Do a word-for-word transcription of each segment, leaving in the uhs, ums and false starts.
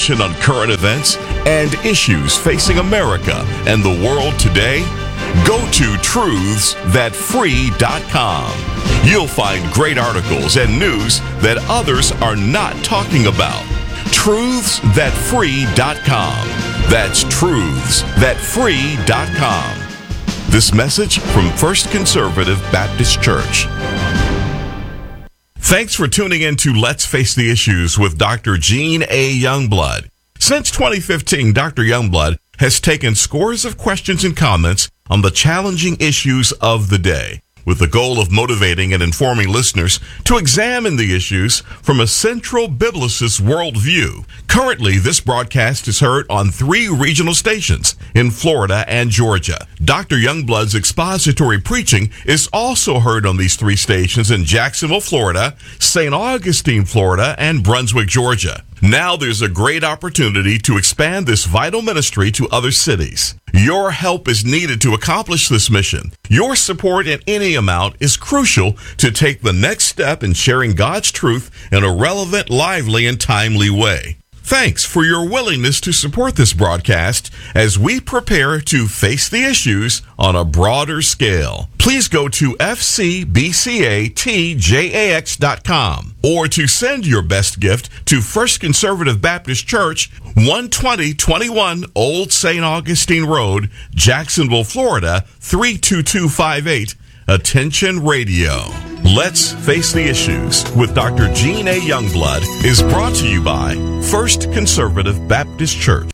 information on current events and issues facing America and the world today? Go to truths that free dot com. You'll find great articles and news that others are not talking about. truths that free dot com. That's truths that free dot com. This message from First Conservative Baptist Church. Thanks for tuning in to Let's Face the Issues with Doctor Gene A. Youngblood. Since twenty fifteen, Doctor Youngblood has taken scores of questions and comments on the challenging issues of the day, with the goal of motivating and informing listeners to examine the issues from a central biblicist worldview. Currently, this broadcast is heard on three regional stations in Florida and Georgia. Doctor Youngblood's expository preaching is also heard on these three stations in Jacksonville, Florida, Saint Augustine, Florida, and Brunswick, Georgia. Now there's a great opportunity to expand this vital ministry to other cities. Your help is needed to accomplish this mission. Your support in any amount is crucial to take the next step in sharing God's truth in a relevant, lively, and timely way. Thanks for your willingness to support this broadcast as we prepare to face the issues on a broader scale. Please go to f c b c a t j a x dot com or to send your best gift to First Conservative Baptist Church, one twenty twenty-one Old Saint Augustine Road, Jacksonville, Florida, three two two five eight. Attention Radio. Let's Face the Issues with Doctor Gene A. Youngblood is brought to you by First Conservative Baptist Church.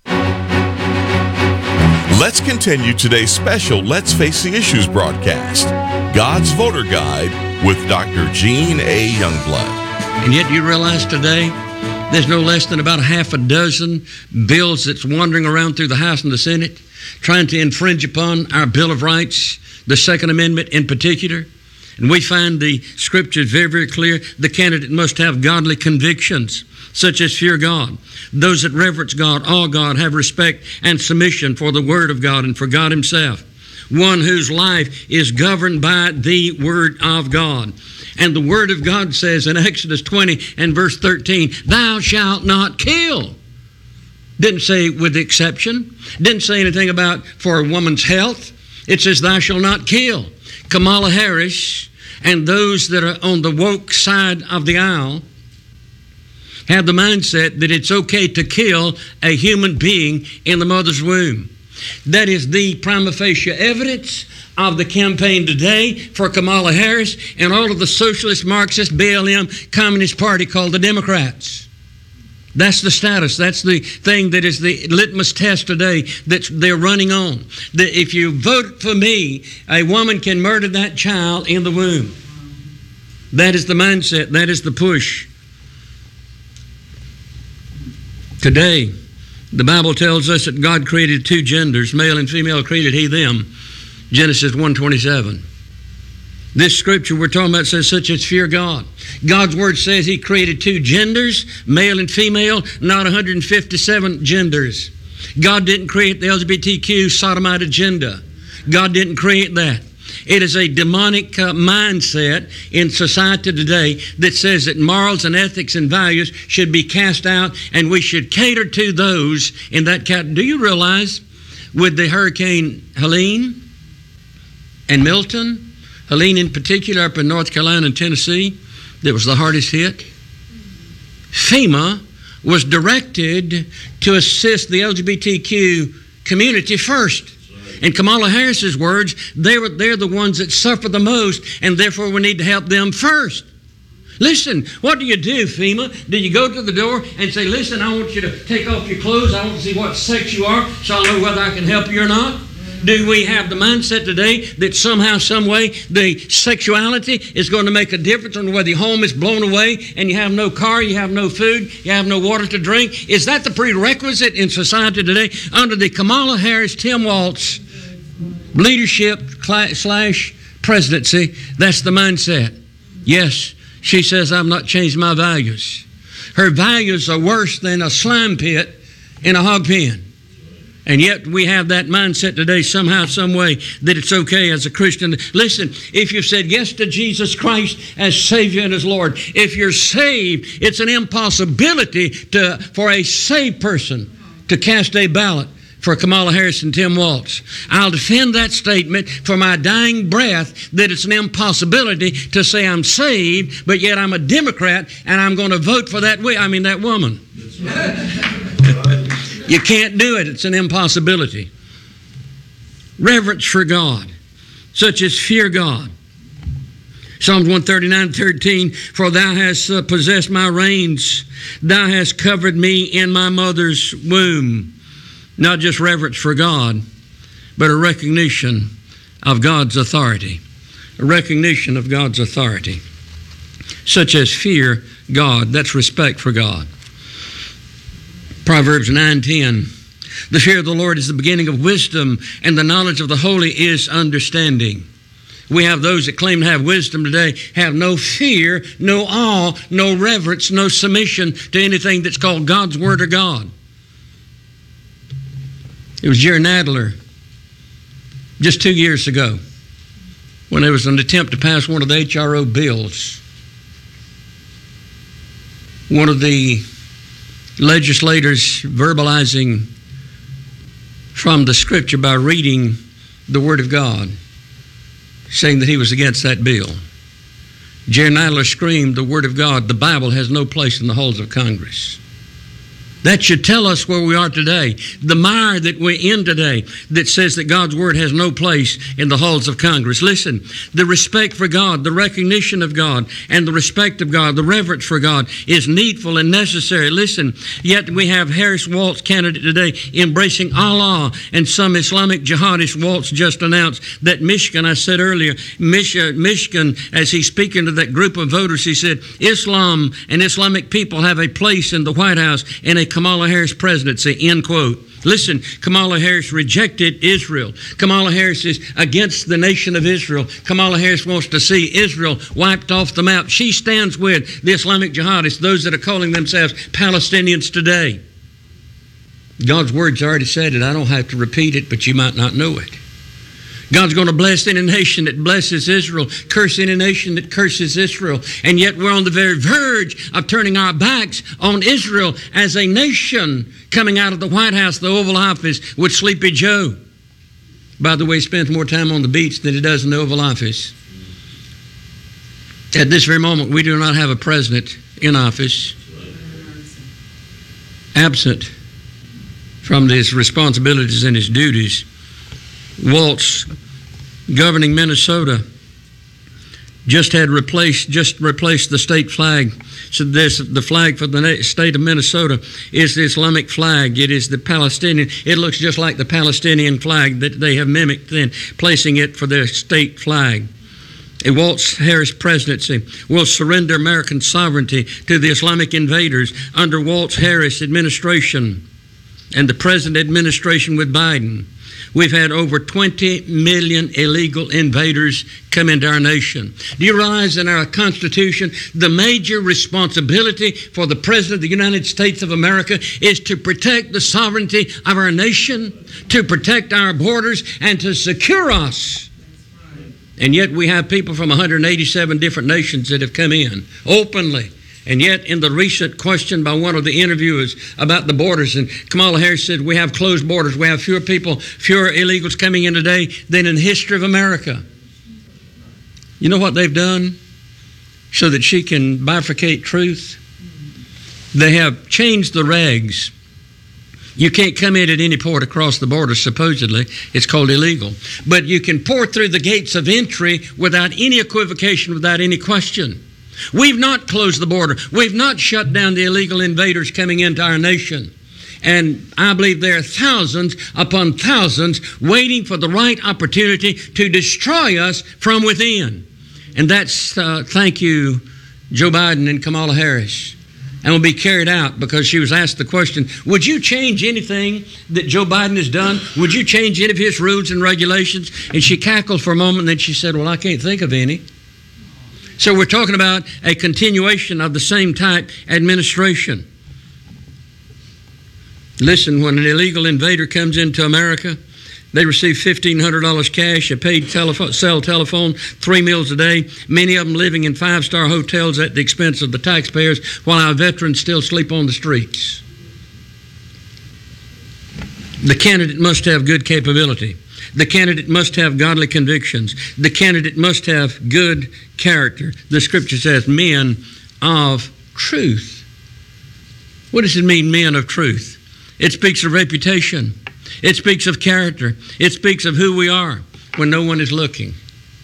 Let's continue today's special Let's Face the Issues broadcast, God's Voter Guide with Doctor Gene A. Youngblood. And yet you realize today there's no less than about a half a dozen bills that's wandering around through the House and the Senate trying to infringe upon our Bill of Rights, the Second Amendment in particular. And we find the scriptures very, very clear. The candidate must have godly convictions, such as fear God. Those that reverence God, awe God, have respect and submission for the Word of God and for God Himself. One whose life is governed by the Word of God. And the Word of God says in Exodus twenty and verse thirteen, thou shalt not kill. Didn't say with exception. Didn't say anything about for a woman's health. It says, thou shalt not kill. Kamala Harris and those that are on the woke side of the aisle have the mindset that it's okay to kill a human being in the mother's womb. That is the prima facie evidence of the campaign today for Kamala Harris and all of the socialist, Marxist, B L M, Communist Party called the Democrats. That's the status. That's the thing that is the litmus test today that they're running on. That if you vote for me, a woman can murder that child in the womb. That is the mindset. That is the push. Today, the Bible tells us that God created two genders, male and female created He them. Genesis one twenty-seven. This scripture we're talking about says, such as fear God. God's Word says He created two genders, male and female, not one hundred fifty-seven genders. God didn't create the L G B T Q sodomite agenda. God didn't create that. It is a demonic uh, mindset in society today that says that morals and ethics and values should be cast out and we should cater to those in that category. Do you realize with the Hurricane Helene and Milton, Helene in particular up in North Carolina and Tennessee, that was the hardest hit, FEMA was directed to assist the L G B T Q community first. In Kamala Harris's words, they were, they're the ones that suffer the most, and therefore we need to help them first. Listen, what do you do, FEMA? Do you go to the door and say, listen, I want you to take off your clothes. I want to see what sex you are so I'll know whether I can help you or not? Do we have the mindset today that somehow, some way, the sexuality is going to make a difference on whether your home is blown away and you have no car, you have no food, you have no water to drink? Is that the prerequisite in society today? Under the Kamala Harris, Tim Walz leadership slash presidency, that's the mindset. Yes, she says, I've not changed my values. Her values are worse than a slime pit in a hog pen. And yet we have that mindset today somehow, some way, that it's okay as a Christian. Listen, if you've said yes to Jesus Christ as Savior and as Lord, if you're saved, it's an impossibility to, for a saved person to cast a ballot for Kamala Harris and Tim Walz. I'll defend that statement for my dying breath that it's an impossibility to say I'm saved, but yet I'm a Democrat and I'm going to vote for that, I mean that woman. You can't do it. It's an impossibility. Reverence for God, such as fear God. Psalms one thirty-nine, thirteen, for thou hast uh, possessed my reins. Thou hast covered me in my mother's womb. Not just reverence for God, but a recognition of God's authority. A recognition of God's authority, such as fear God. That's respect for God. Proverbs nine ten, the fear of the Lord is the beginning of wisdom, and the knowledge of the holy is understanding. We have those that claim to have wisdom today, have no fear, no awe, no reverence, no submission to anything that's called God's Word or God. It was Jerry Nadler just two years ago when there was an attempt to pass one of the H R O bills. One of the legislators verbalizing from the Scripture by reading the Word of God, saying that he was against that bill. Jerry Nadler screamed, the Word of God, the Bible has no place in the halls of Congress. That should tell us where we are today. The mire that we're in today that says that God's Word has no place in the halls of Congress. Listen, the respect for God, the recognition of God, and the respect of God, the reverence for God is needful and necessary. Listen, yet we have Harris Walz candidate today embracing Allah, and some Islamic jihadist. Walz just announced that Michigan, I said earlier, Michigan, as he's speaking to that group of voters, he said, Islam and Islamic people have a place in the White House in a Kamala Harris presidency, end quote. Listen, Kamala Harris rejected Israel. Kamala Harris is against the nation of Israel. Kamala Harris wants to see Israel wiped off the map. She stands with the Islamic jihadists, those that are calling themselves Palestinians today. God's Word's already said it. I don't have to repeat it, but you might not know it. God's going to bless any nation that blesses Israel, curse any nation that curses Israel. And yet we're on the very verge of turning our backs on Israel as a nation, coming out of the White House, the Oval Office, with Sleepy Joe. By the way, he spends more time on the beach than he does in the Oval Office. At this very moment, we do not have a president in office, absent from his responsibilities and his duties. Walz, governing Minnesota, just had replaced just replaced the state flag. So this the flag for the state of Minnesota is the Islamic flag. It is the Palestinian. It looks just like the Palestinian flag that they have mimicked, then placing it for their state flag. A Walz-Harris presidency will surrender American sovereignty to the Islamic invaders under Walz-Harris administration and the present administration with Biden. We've had over twenty million illegal invaders come into our nation. Do you realize in our Constitution, the major responsibility for the President of the United States of America is to protect the sovereignty of our nation, to protect our borders, and to secure us. And yet we have people from one hundred eighty-seven different nations that have come in openly. And yet, in the recent question by one of the interviewers about the borders, and Kamala Harris said, we have closed borders. We have fewer people, fewer illegals coming in today than in the history of America. You know what they've done so that she can bifurcate truth? They have changed the regs. You can't come in at any port across the border, supposedly. It's called illegal. But you can pour through the gates of entry without any equivocation, without any question. We've not closed the border. We've not shut down the illegal invaders coming into our nation. And I believe there are thousands upon thousands waiting for the right opportunity to destroy us from within. And that's, uh, thank you, Joe Biden and Kamala Harris. And will be carried out because she was asked the question, would you change anything that Joe Biden has done? Would you change any of his rules and regulations? And she cackled for a moment, and then she said, well, I can't think of any. So we're talking about a continuation of the same type administration. Listen, when an illegal invader comes into America, they receive fifteen hundred dollars cash, a paid telephone, cell telephone, three meals a day, many of them living in five-star hotels at the expense of the taxpayers, while our veterans still sleep on the streets. The candidate must have good capability. The candidate must have godly convictions. The candidate must have good character. The Scripture says, men of truth. What does it mean, men of truth? It speaks of reputation. It speaks of character. It speaks of who we are when no one is looking.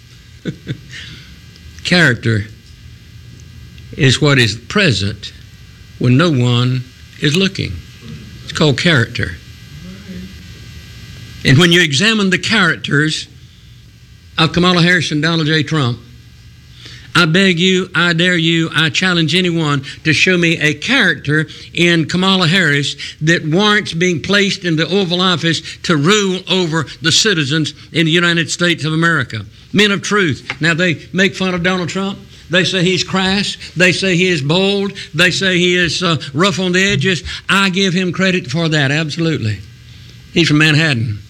Character is what is present when no one is looking. It's called character. And when you examine the characters of Kamala Harris and Donald J. Trump, I beg you, I dare you, I challenge anyone to show me a character in Kamala Harris that warrants being placed in the Oval Office to rule over the citizens in the United States of America. Men of truth. Now, they make fun of Donald Trump. They say he's crass. They say he is bold. They say he is uh, rough on the edges. I give him credit for that, absolutely. He's from Manhattan.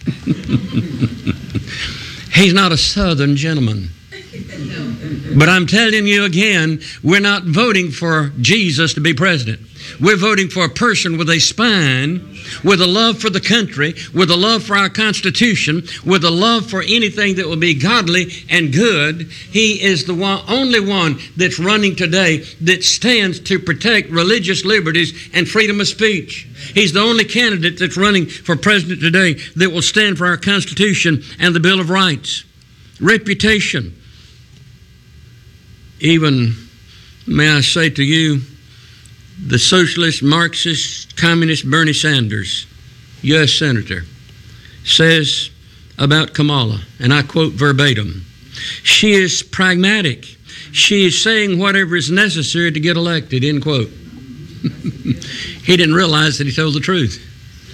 He's not a Southern gentleman. But I'm telling you again, we're not voting for Jesus to be president. We're voting for a person with a spine, with a love for the country, with a love for our Constitution, with a love for anything that will be godly and good. He is the one, only one that's running today that stands to protect religious liberties and freedom of speech. He's the only candidate that's running for president today that will stand for our Constitution and the Bill of Rights. Reputation. Even, may I say to you, the socialist, Marxist, communist Bernie Sanders, U S Senator, says about Kamala, and I quote verbatim, she is pragmatic. She is saying whatever is necessary to get elected, end quote. He didn't realize that he told the truth.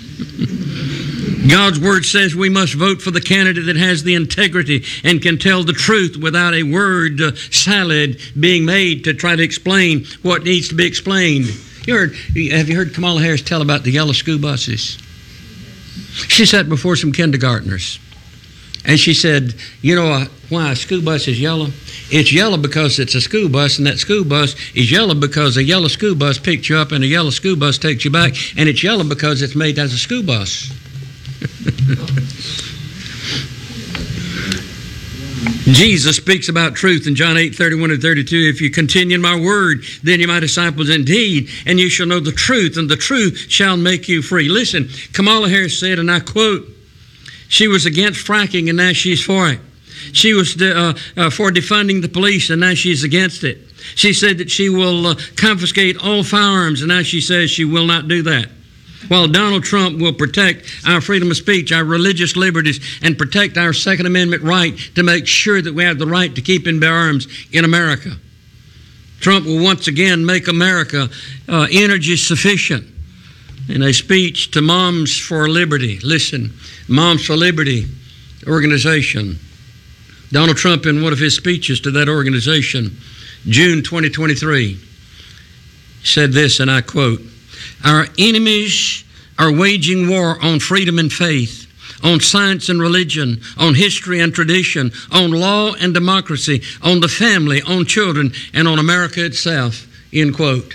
God's Word says we must vote for the candidate that has the integrity and can tell the truth without a word uh, salad being made to try to explain what needs to be explained. You heard, have you heard Kamala Harris tell about the yellow school buses? She sat before some kindergartners and she said, you know uh, why a school bus is yellow? It's yellow because it's a school bus, and that school bus is yellow because a yellow school bus picked you up and a yellow school bus takes you back, and it's yellow because it's made as a school bus. Jesus speaks about truth in John eight, thirty-one and thirty-two. If you continue in my word, then you're my disciples indeed, and you shall know the truth, and the truth shall make you free. Listen, Kamala Harris said, and I quote, she was against fracking, and now she's for it. She was de- uh, uh, for defunding the police, and now she's against it. She said that she will uh, confiscate all firearms, and now she says she will not do that. While Donald Trump will protect our freedom of speech, our religious liberties, and protect our Second Amendment right to make sure that we have the right to keep and bear arms in America. Trump will once again make America uh, energy sufficient. In a speech to Moms for Liberty, listen, Moms for Liberty organization, Donald Trump, in one of his speeches to that organization, June twenty twenty-three, said this, and I quote, our enemies are waging war on freedom and faith, on science and religion, on history and tradition, on law and democracy, on the family, on children, and on America itself, end quote.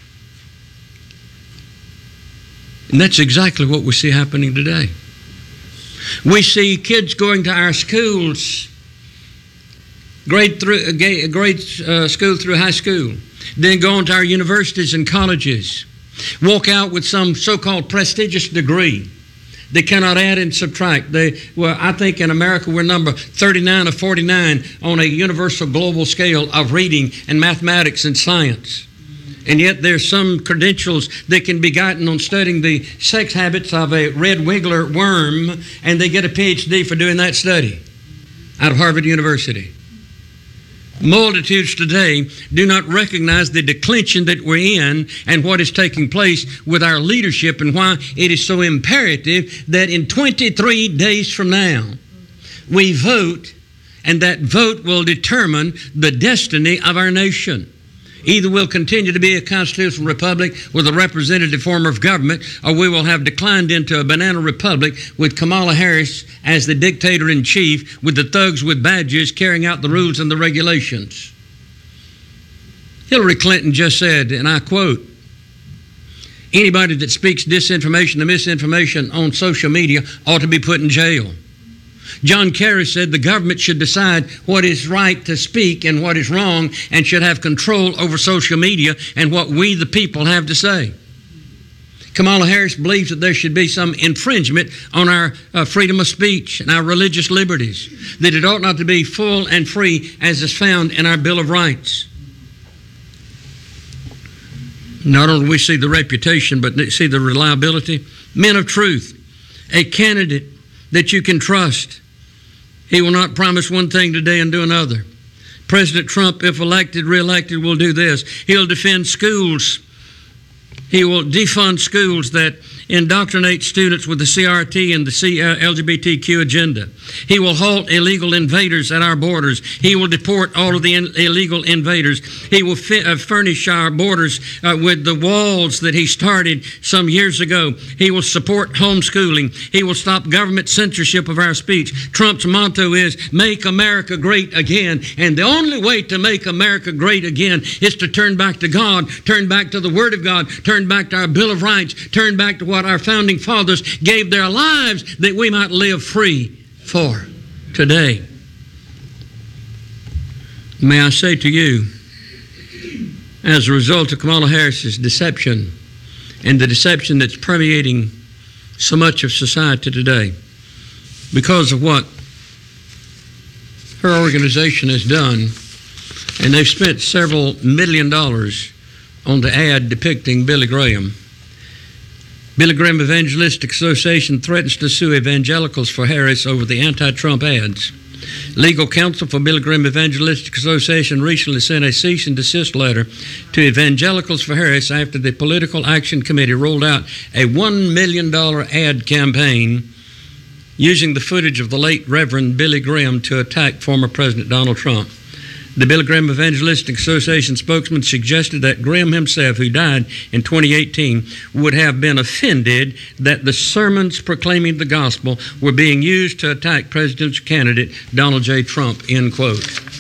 And that's exactly what we see happening today. We see kids going to our schools, grade through grade uh, school through high school, then go on to our universities and colleges, walk out with some so-called prestigious degree. They cannot add and subtract. They, well, I think in America we're number thirty-nine or forty-nine on a universal global scale of reading and mathematics and science. And yet there's some credentials that can be gotten on studying the sex habits of a red wiggler worm, and they get a P H D for doing that study out of Harvard University. Multitudes today do not recognize the declension that we're in and what is taking place with our leadership, and why it is so imperative that in twenty-three days from now we vote, and that vote will determine the destiny of our nation. Either we'll continue to be a constitutional republic with a representative form of government, or we will have declined into a banana republic with Kamala Harris as the dictator-in-chief, with the thugs with badges carrying out the rules and the regulations. Hillary Clinton just said, and I quote, "Anybody that speaks disinformation and misinformation on social media ought to be put in jail." John Kerry said the government should decide what is right to speak and what is wrong, and should have control over social media and what we, the people, have to say. Kamala Harris believes that there should be some infringement on our uh, freedom of speech and our religious liberties, that it ought not to be full and free as is found in our Bill of Rights. Not only do we see the reputation, but see the reliability. Men of truth, a candidate that you can trust. He will not promise one thing today and do another. President Trump, if elected, reelected, will do this. He'll defend schools. He will defund schools that indoctrinate students with the C R T and the C, uh, L G B T Q agenda. He will halt illegal invaders at our borders. He will deport all of the in, illegal invaders. He will fi- uh, furnish our borders uh, with the walls that he started some years ago. He will support homeschooling. He will stop government censorship of our speech. Trump's motto is, "Make America Great Again." And the only way to make America great again is to turn back to God, turn back to the Word of God, turn back to our Bill of Rights, turn back to what our founding fathers gave their lives that we might live free for today. May I say to you, as a result of Kamala Harris's deception and the deception that's permeating so much of society today, because of what her organization has done, and they've spent several million dollars on the ad depicting Billy Graham. Billy Graham Evangelistic Association threatens to sue evangelicals for Harris over the anti-Trump ads. Legal counsel for Billy Graham Evangelistic Association recently sent a cease and desist letter to Evangelicals for Harris after the Political Action Committee rolled out a one million dollars ad campaign using the footage of the late Reverend Billy Graham to attack former President Donald Trump. The Billy Graham Evangelistic Association spokesman suggested that Graham himself, who died in twenty eighteen, would have been offended that the sermons proclaiming the gospel were being used to attack presidential candidate Donald J. Trump, end quote.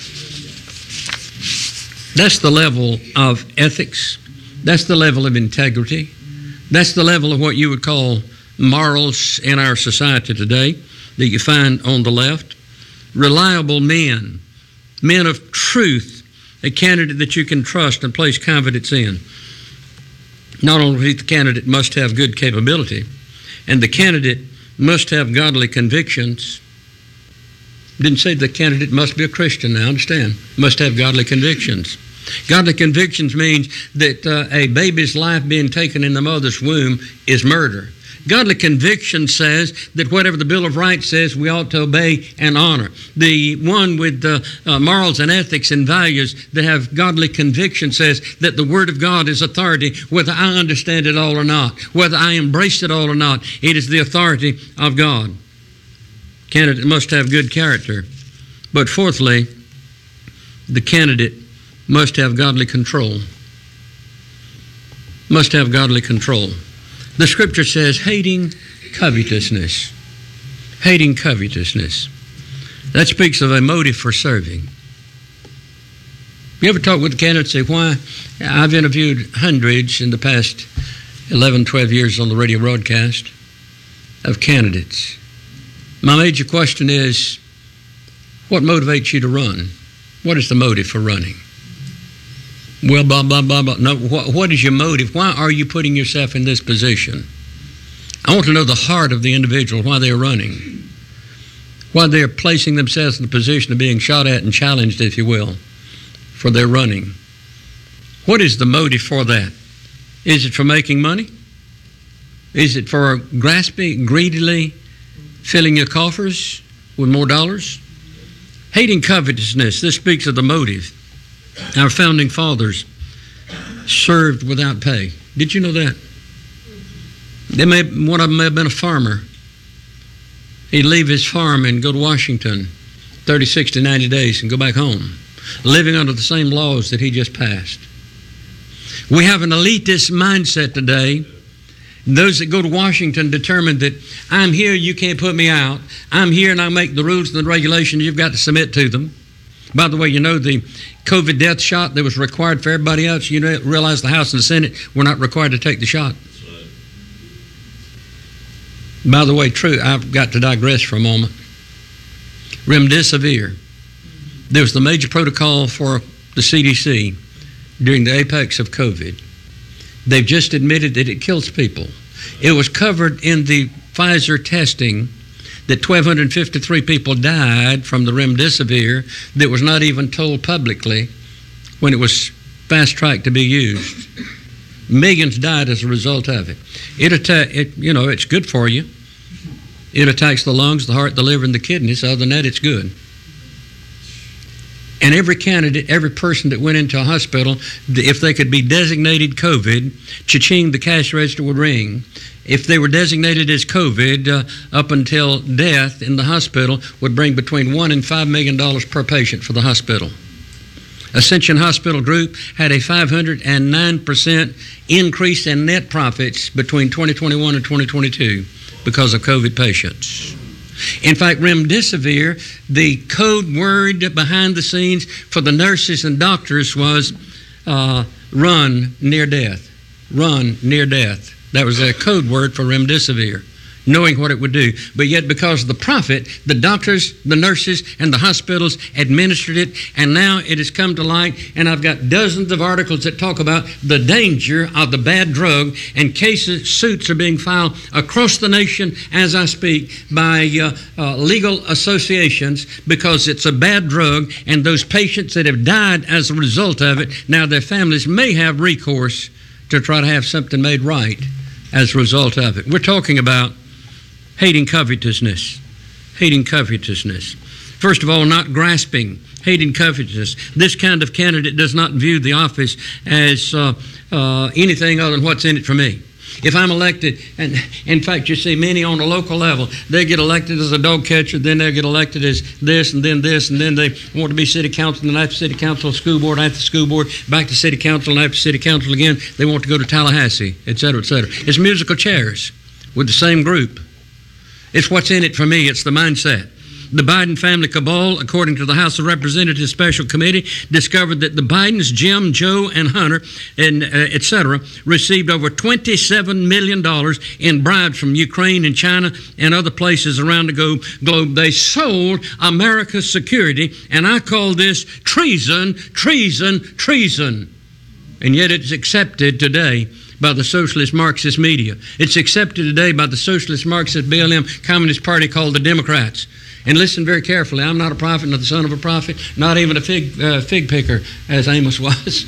That's the level of ethics. That's the level of integrity. That's the level of what you would call morals in our society today that you find on the left. Reliable men. Men of truth, a candidate that you can trust and place confidence in. Not only the candidate must have good capability, and the candidate must have godly convictions. Didn't say the candidate must be a Christian, now understand. Must have godly convictions. Godly convictions means that uh, a baby's life being taken in the mother's womb is murder. Godly conviction says that whatever the Bill of Rights says, we ought to obey and honor. The one with uh, uh, morals and ethics and values that have godly conviction says that the Word of God is authority, whether I understand it all or not, whether I embrace it all or not. It is the authority of God. Candidate must have good character. But fourthly, the candidate must have godly control. Must have godly control. The Scripture says, hating covetousness. Hating covetousness. That speaks of a motive for serving. You ever talk with a candidate and say, why? I've interviewed hundreds in the past eleven, twelve years on the radio broadcast of candidates. My major question is, what motivates you to run? What is the motive for running? Well, blah, blah, blah, blah. No, what, what is your motive? Why are you putting yourself in this position? I want to know the heart of the individual, why they're running, why they're placing themselves in the position of being shot at and challenged, if you will, for their running. What is the motive for that? Is it for making money? Is it for grasping, greedily filling your coffers with more dollars? Hating covetousness, this speaks of the motive. Our founding fathers served without pay. Did you know that? They may, one of them may have been a farmer. He'd leave his farm and go to Washington thirty, sixty, ninety days and go back home, living under the same laws that he just passed. We have an elitist mindset today. Those that go to Washington determine that I'm here, you can't put me out. I'm here and I make the rules and the regulations, you've got to submit to them. By the way, you know the COVID death shot that was required for everybody else, you know, realize the House and the Senate were not required to take the shot. By the way, true, I've got to digress for a moment. Remdesivir. There was the major protocol for the C D C during the apex of COVID. They've just admitted that it kills people. It was covered in the Pfizer testing that one thousand two hundred fifty-three people died from the remdesivir that was not even told publicly when it was fast-tracked to be used. Millions died as a result of it. It, atta- it. You know, it's good for you. It attacks the lungs, the heart, the liver, and the kidneys. Other than that, it's good. And every candidate, every person that went into a hospital, if they could be designated COVID, cha-ching, the cash register would ring. If they were designated as COVID, uh, up until death in the hospital, would bring between one and five million dollars per patient for the hospital. Ascension Hospital Group had a five hundred nine percent increase in net profits between twenty twenty-one and twenty twenty-two because of COVID patients. In fact, remdesivir, the code word behind the scenes for the nurses and doctors was uh, run near death. Run near death. That was a code word for remdesivir, knowing what it would do. But yet because of the profit, the doctors, the nurses, and the hospitals administered it, and now it has come to light, and I've got dozens of articles that talk about the danger of the bad drug, and cases, suits are being filed across the nation as I speak by uh, uh, legal associations because it's a bad drug, and those patients that have died as a result of it, now their families may have recourse to try to have something made right as a result of it. We're talking about hating covetousness. Hating covetousness. First of all, not grasping. Hating covetousness. This kind of candidate does not view the office as uh, uh, anything other than what's in it for me. If I'm elected, and in fact, you see many on the local level, they get elected as a dog catcher, then they get elected as this, and then this, and then they want to be city council, and after city council, school board, after school board, back to city council, and after city council again, they want to go to Tallahassee, et cetera, et cetera. It's musical chairs with the same group. It's what's in it for me. It's the mindset. The Biden family cabal, according to the House of Representatives Special Committee, discovered that the Bidens, Jim, Joe, and Hunter, and uh, et cetera, received over twenty-seven million dollars in bribes from Ukraine and China and other places around the go- globe. They sold America's security, and I call this treason, treason, treason. And yet it's accepted today by the socialist Marxist media. It's accepted today by the socialist Marxist B L M Communist Party called the Democrats. And listen very carefully. I'm not a prophet, not the son of a prophet, not even a fig, uh, fig picker, as Amos was.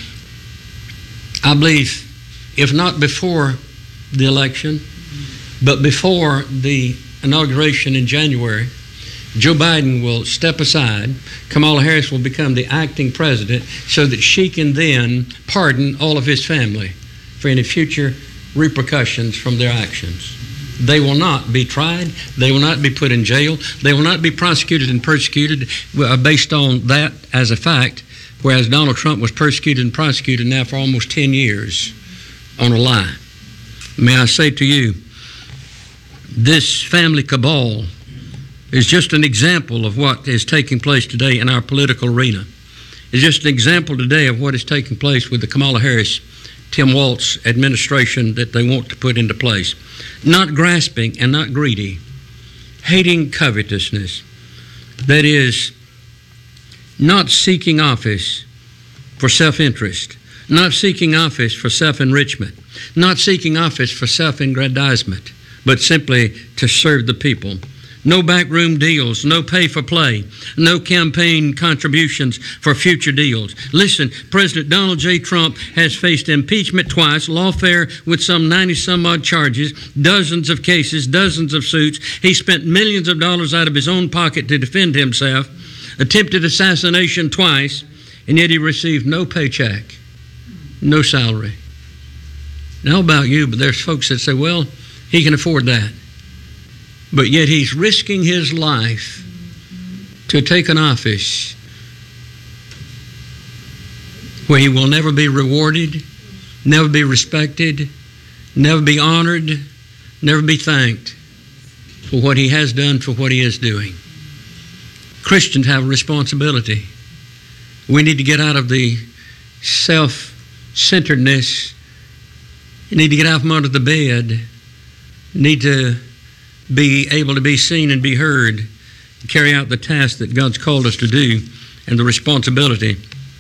I believe, if not before the election, but before the inauguration in January, Joe Biden will step aside. Kamala Harris will become the acting president so that she can then pardon all of his family for any future repercussions from their actions. They will not be tried. They will not be put in jail. They will not be prosecuted and persecuted based on that as a fact, whereas Donald Trump was persecuted and prosecuted now for almost ten years on a lie. May I say to you, this family cabal is just an example of what is taking place today in our political arena. It's just an example today of what is taking place with the Kamala Harris, Tim Walz administration that they want to put into place. Not grasping and not greedy, hating covetousness. That is, not seeking office for self-interest, not seeking office for self-enrichment, not seeking office for self-aggrandizement, but simply to serve the people. No backroom deals, no pay for play, no campaign contributions for future deals. Listen, President Donald J. Trump has faced impeachment twice, lawfare with some ninety some odd charges, dozens of cases, dozens of suits. He spent millions of dollars out of his own pocket to defend himself, attempted assassination twice, and yet he received no paycheck, no salary. Now, about you, but there's folks that say, well, he can afford that. But yet he's risking his life to take an office where he will never be rewarded never be respected, never be honored, never be thanked for what he has done, for what he is doing. Christians have a responsibility. We need to get out of the self-centeredness. You need to get out from under the bed. You need to be able to be seen and be heard, and carry out the task that God's called us to do, and the responsibility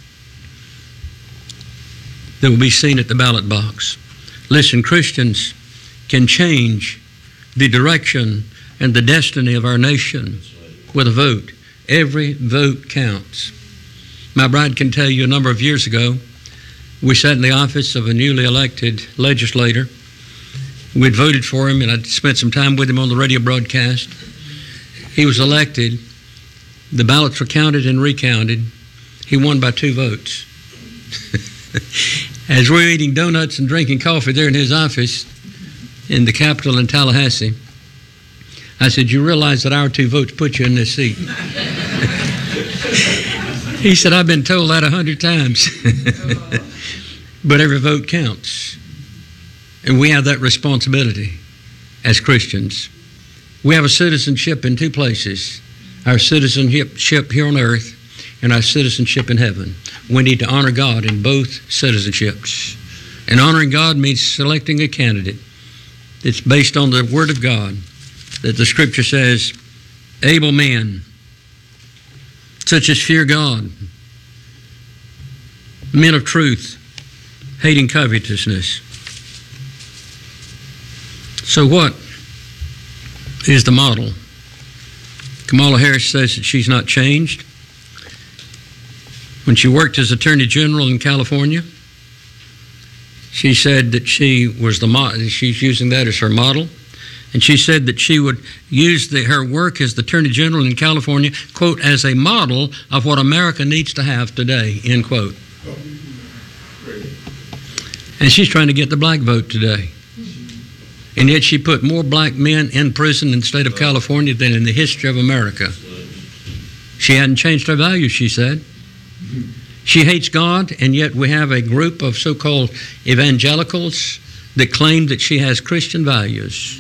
that will be seen at the ballot box. Listen, Christians can change the direction and the destiny of our nation with a vote. Every vote counts. My bride can tell you a number of years ago, we sat in the office of a newly elected legislator. We'd voted for him, and I'd spent some time with him on the radio broadcast. He was elected. The ballots were counted and recounted. He won by two votes. As we were eating donuts and drinking coffee there in his office in the Capitol in Tallahassee, I said, "You realize that our two votes put you in this seat?" He said, "I've been told that a hundred times." But every vote counts. And we have that responsibility as Christians. We have a citizenship in two places. Our citizenship here on earth and our citizenship in heaven. We need to honor God in both citizenships. And honoring God means selecting a candidate that's based on the Word of God, that the Scripture says, able men, such as fear God, men of truth, hating covetousness. So what is the model? Kamala Harris says that she's not changed. When she worked as Attorney General in California, she said that she was the mo- she's using that as her model. And she said that she would use the, her work as the Attorney General in California, quote, as a model of what America needs to have today, end quote. And she's trying to get the black vote today. And yet she put more black men in prison in the state of California than in the history of America. She hadn't changed her values, she said. She hates God, and yet we have a group of so-called evangelicals that claim that she has Christian values.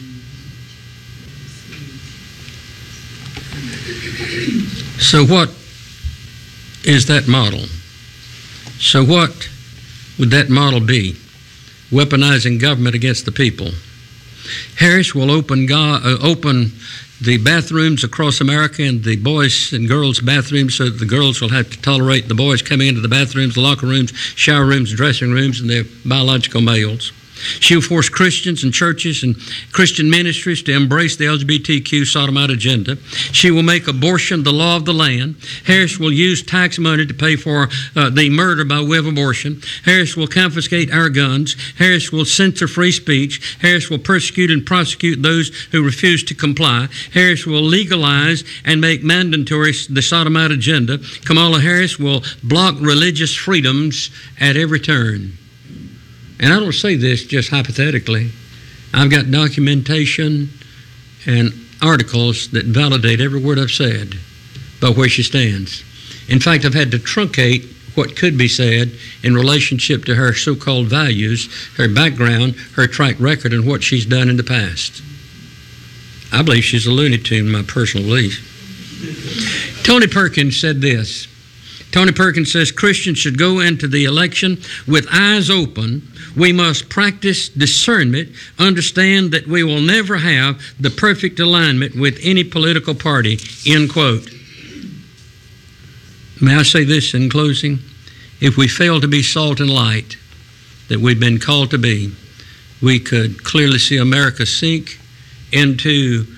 So what is that model? So what would that model be? Weaponizing government against the people. Harris will open, God, uh, open the bathrooms across America and the boys' and girls' bathrooms so that the girls will have to tolerate the boys coming into the bathrooms, the locker rooms, shower rooms, dressing rooms, and their biological males. She'll force Christians and churches and Christian ministries to embrace the L G B T Q sodomite agenda. She will make abortion the law of the land. Harris will use tax money to pay for uh, the murder by way of abortion. Harris will confiscate our guns. Harris will censor free speech. Harris will persecute and prosecute those who refuse to comply. Harris will legalize and make mandatory the sodomite agenda. Kamala Harris will block religious freedoms at every turn. And I don't say this just hypothetically. I've got documentation and articles that validate every word I've said about where she stands. In fact, I've had to truncate what could be said in relationship to her so-called values, her background, her track record, and what she's done in the past. I believe she's a Looney Tune, my personal belief. Tony Perkins said this. Tony Perkins says Christians should go into the election with eyes open. We must practice discernment, understand that we will never have the perfect alignment with any political party, end quote. May I say this in closing? If we fail to be salt and light that we've been called to be, we could clearly see America sink into